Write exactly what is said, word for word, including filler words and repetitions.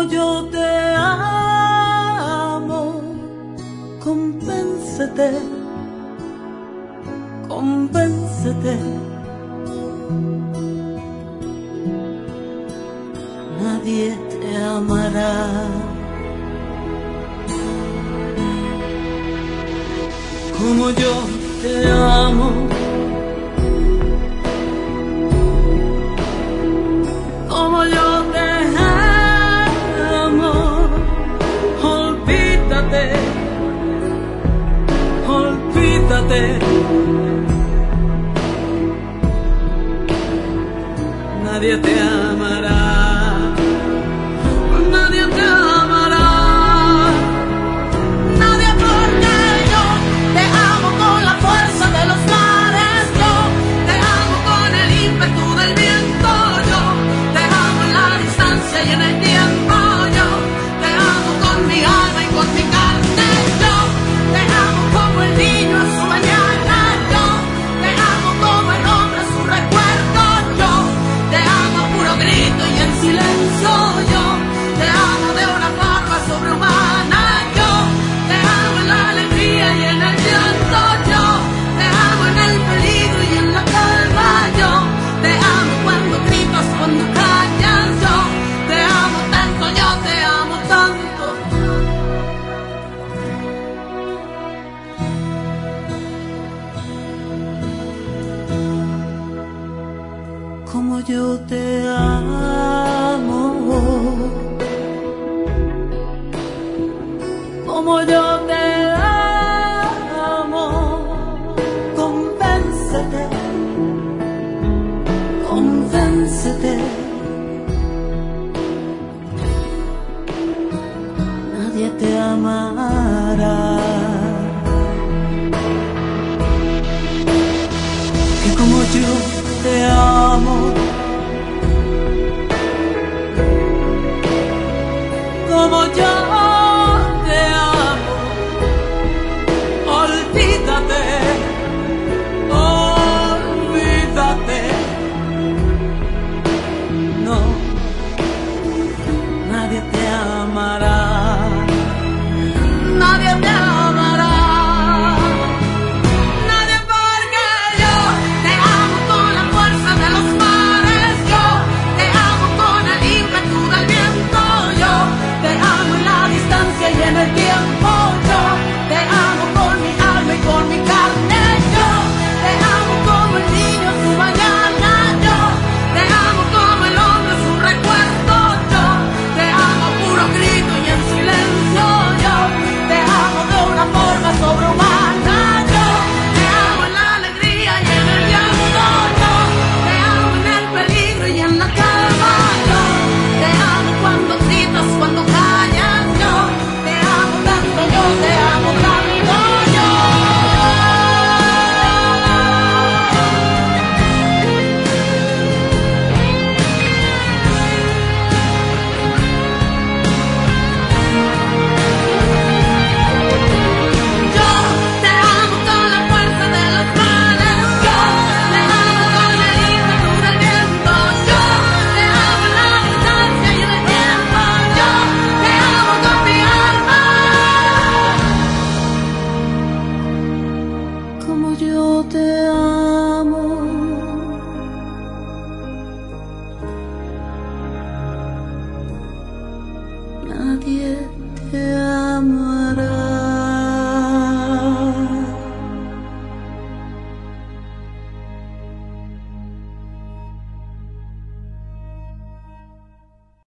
yo te amo, convéncete, convéncete. Nadie te amará como yo te amo. Como yo te amo, olvídate, olvídate. Nadie te amará. Como yo te amo, como yo te amo, convéncete, convéncete. Nadie te amará. Que como yo te amo, como yo te amo, olvídate, olvídate. No, nadie te amará, nadie te amará. Como yo te amo, nadie te amará.